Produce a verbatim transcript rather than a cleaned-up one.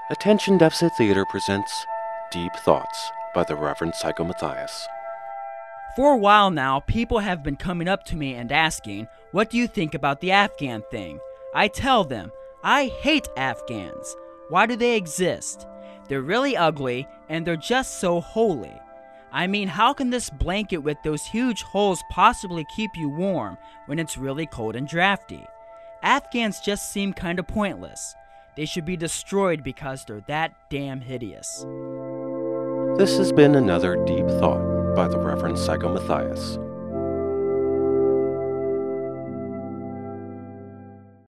Attention Deficit Theater presents Deep Thoughts by the Reverend Psycho Matthias. For a while now, people have been coming up to me and asking, what do you think about the Afghan thing? I tell them, I hate Afghans. Why do they exist? They're really ugly, and they're just so holy. I mean, how can this blanket with those huge holes possibly keep you warm when it's really cold and drafty? Afghans just seem kinda pointless. They should be destroyed because they're that damn hideous. This has been another Deep Thought by the Reverend Psycho Matthias.